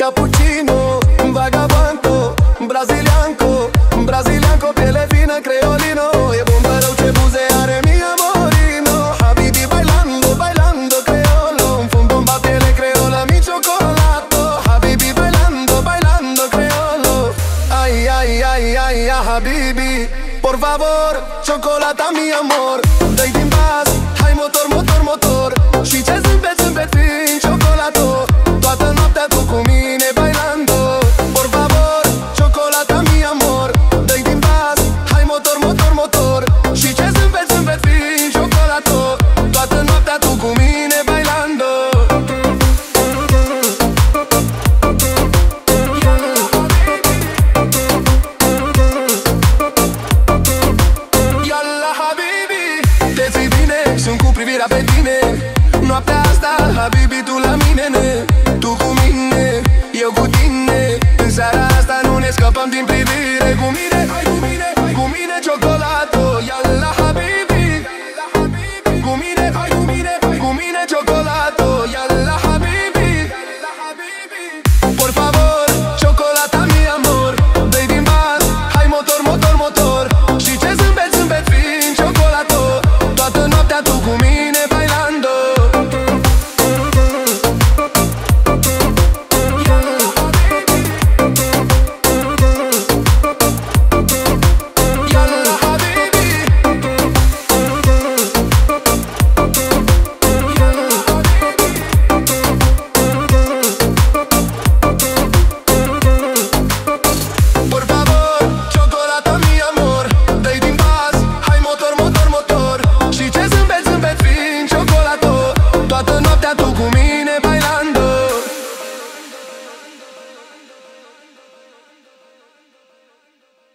cappuccino, vagabanco, brasilianco, piele fina, creolino. E bomba răuce, buze are mi amorino. Habibi bailando, creolo. Fum bomba, piele creola, mi cioccolato. Habibi bailando, creolo. Ay, habibi, por favor, chocolata, mi amor. Dă-i din bas, hai motor. Și ce zâmbet fiind cioccolato. Toată noaptea tu cu mine bailando. Por favor, chocolata, mi amor. Dă-i din bas, hai motor. Și ce zâmbet fiind cioccolato. Toată noaptea tu cu mine bailando. Yalla habibi, te ții bine, sunt cu privirea pe tine. Noaptea asta, habibi, tu la mine,